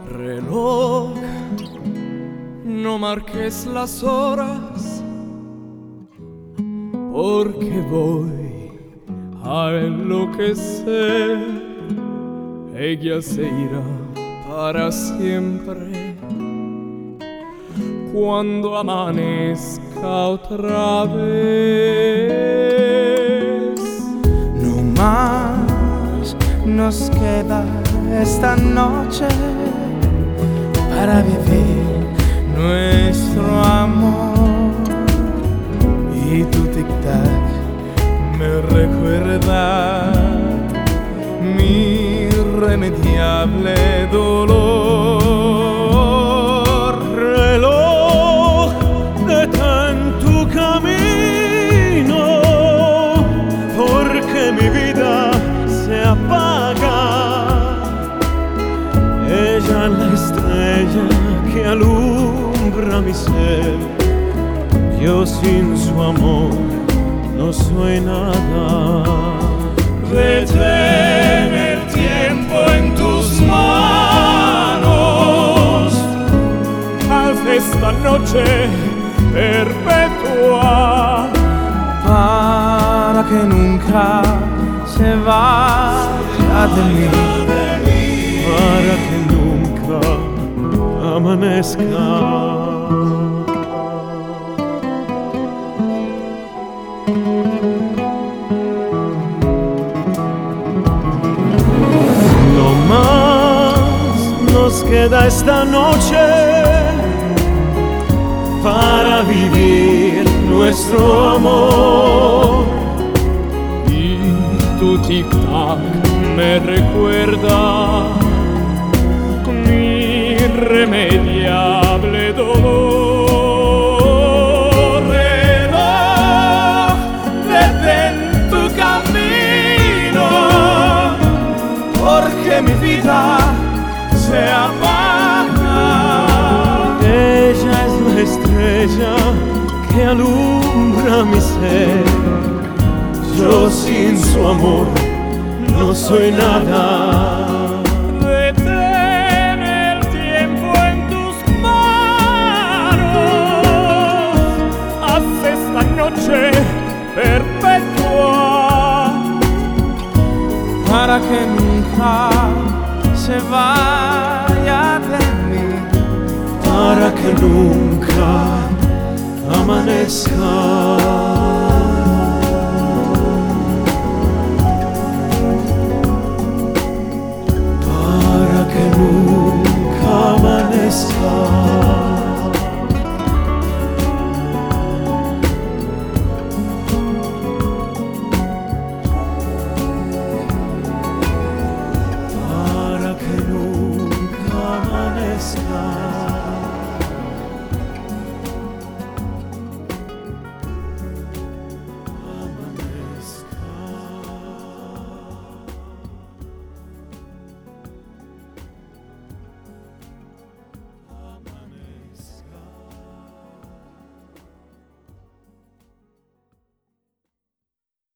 Reloj, no marques las horas, porque voy a enloquecer. Ella se irá para siempre cuando amanezca otra vez. No más nos queda esta noche para vivir nuestro amor. Y tu tic-tac me recuerda mi irremediable dolor. Reloj, detén tu camino, porque mi vida se apaga. Ella es la estrella que alumbra mi ser. Yo sin su amor no soy nada. Detén el tiempo en tus manos, haz esta noche perpetua, para que nunca se vaya de mí, para que nunca amanezca. No más nos queda esta noche para vivir nuestro amor. y tu tic-tac me recuerda mi irremediable dolor. Reloj, detén tu camino, porque mi vida se apaga. Ella es la estrella que alumbra mi ser. Yo sin su amor no soy nada. Detén el tiempo en tus manos, haz esta noche perpetua, para que nunca se vaya de mí, para que nunca amanezca.